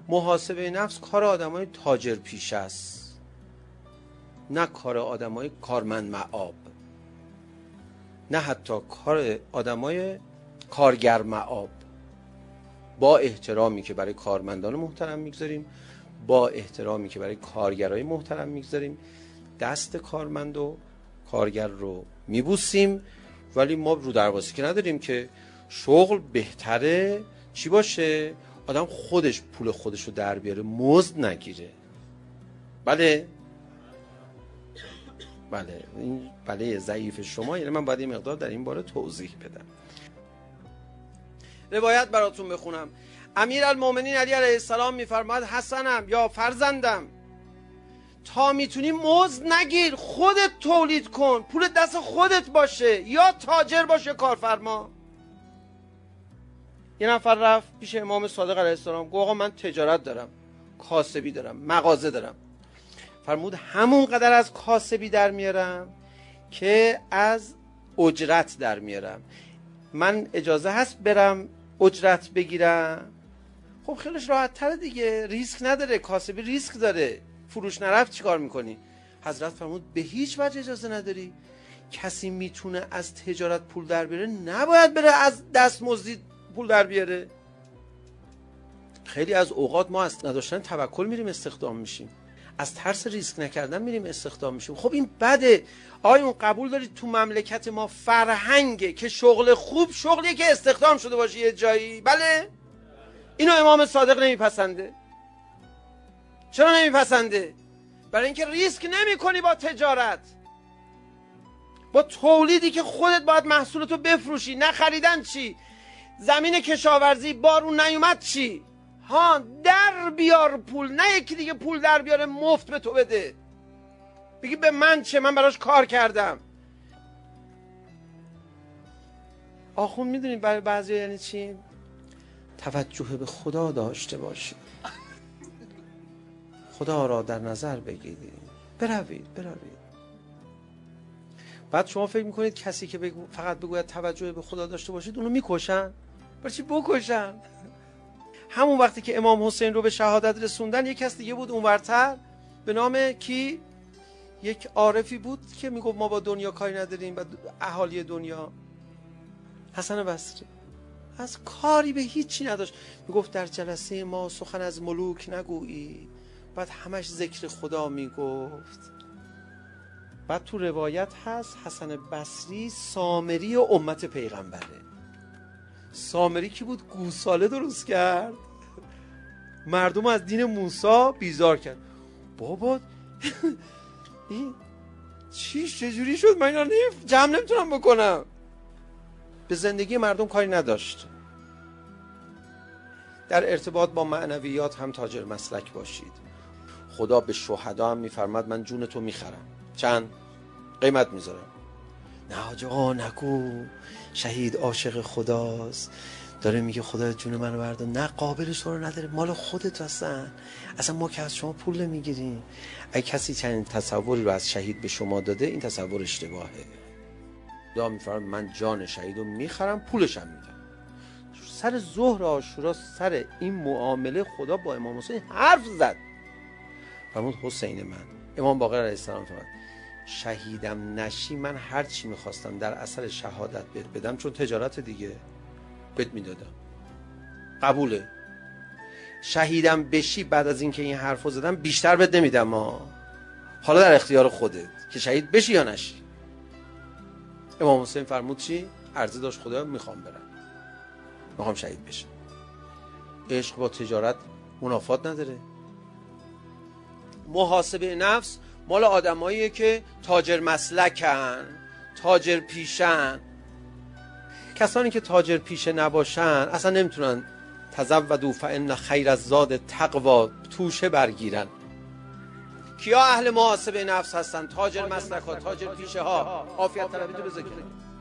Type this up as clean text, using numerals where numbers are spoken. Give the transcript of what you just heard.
محاسبه نفس کار آدمای تاجر پیشه است، نه کار آدمای کارمند مآب، نه حتی کار آدمای کارگر مآب. با احترامی که برای کارمندان محترم میگذاریم، با احترامی که برای کارگرای محترم میگذاریم، دست کارمند و کارگر رو میبوسیم، ولی ما رو درواسی که نداریم که شغل بهتره چی باشه؟ آدم خودش پول خودش رو در بیاره، مزد نگیره. بله این بله ضعیف شما، یعنی من باید یه مقدار در این باره توضیح بدم. روایت براتون بخونم. امیرالمومنین علی علیه السلام میفرماید حسنم یا فرزندم، تا میتونی مزد نگیر، خودت تولید کن، پول دست خودت باشه، یا تاجر باشه کارفرما. یه نفر رفت پیش امام صادق علیه السلام، گفت آقا من تجارت دارم، کاسبی دارم، مغازه دارم. فرمود همون قدر از کاسبی در میارم که از اجرت در میارم، من اجازه هست برم اجرت بگیرم؟ خب خیلیش راحت تره دیگه، ریسک نداره، کاسبی ریسک داره، فروش نرفت چیکار میکنی؟ حضرت فرمود به هیچ وجه اجازه نداری. کسی میتونه از تجارت پول در بیاره، نباید بره از دستمزدی پول در بیاره. خیلی از اوقات ما از نداشتن توکل میریم استخدام میشیم، از ترس ریسک نکردن میریم استخدام میشیم. خب این بده. آیا قبول دارید تو مملکت ما فرهنگه که شغل خوب شغلیه که استخدام شده باشه یه جایی؟ بله. اینو امام صادق نمیپسنده. چرا نمیپسنده؟ برای اینکه ریسک نمی کنی با تجارت، با تولیدی که خودت باید محصولتو بفروشی. نه خریدن چی؟ زمین کشاورزی بارون نیومد چی؟ ها در بیار پول، نه یکی دیگه پول در بیاره مفت به تو بده، بگی به من چه، من براش کار کردم. آخون میدونید برای بعضی یعنی چی؟ توجه به خدا داشته باشید، خدا را در نظر بگیرید، بروید. بعد شما فکر میکنید کسی که فقط بگوید توجه به خدا داشته باشید اونو میکشن؟ برای چی بکشن؟ همون وقتی که امام حسین رو به شهادت رسوندن، یک کس دیگه بود اونورتر به نام کی؟ یک عارفی بود که میگفت ما با دنیا کاری نداریم و اهالی دنیا. حسن بصری از کاری به هیچی نداشت، میگفت در جلسه ما سخن از ملوک نگویی، بعد همش ذکر خدا میگفت. بعد تو روایت هست حسن بصری سامری امت پیغمبره. سامری کی بود؟ گوساله درست کرد، مردم از دین موسی بیزار کرد. بابا این چجوری شد؟ من اینا جمع نمیتونم بکنم. به زندگی مردم کاری نداشت. در ارتباط با معنویات هم تاجر مسلک باشید. خدا به شهدا هم میفرماد من جون تو میخرم. چند قیمت میذارم؟ نه آقا نگو، شهید عاشق خداست، داره میگه خدا جون منو بردار. نه قابلش رو نداره، مال خودت هستن، اصلا ما که از شما پول نمیگیریم. اگه کسی چنین تصوری رو از شهید به شما داده، این تصور اشتباهه. خدا میفرماید من جان شهید رو میخرم، پولشم میدم. سر ظهر عاشورا سر این معامله خدا با امام حسین حرف زد. فرمود حسین من، امام باقر علیه السلام فرمود شهیدم نشی من هر چی میخواستم در اثر شهادت بهت بدم، چون تجارت دیگه بهت میدادم، قبوله. شهیدم بشی بعد از اینکه این حرفو زدم بیشتر بهت نمیدم حالا در اختیار خودت که شهید بشی یا نشی. امام حسین فرمود چی؟ عرضه داشت خدا میخوام برم، میخوام شهید بشم. عشق با تجارت منافات نداره. محاسبه نفس مال آدماییه که تاجر مسلکن، تاجر پیشن. کسانی که تاجر پیشه نباشن اصلا نمیتونن تزودوا فان خیر الزاد تقوا توشه برگیرن. کیا اهل محاسبه نفس هستن؟ تاجر مسلک ها، تاجر پیشه ها. عافیت طلبی تو بذار.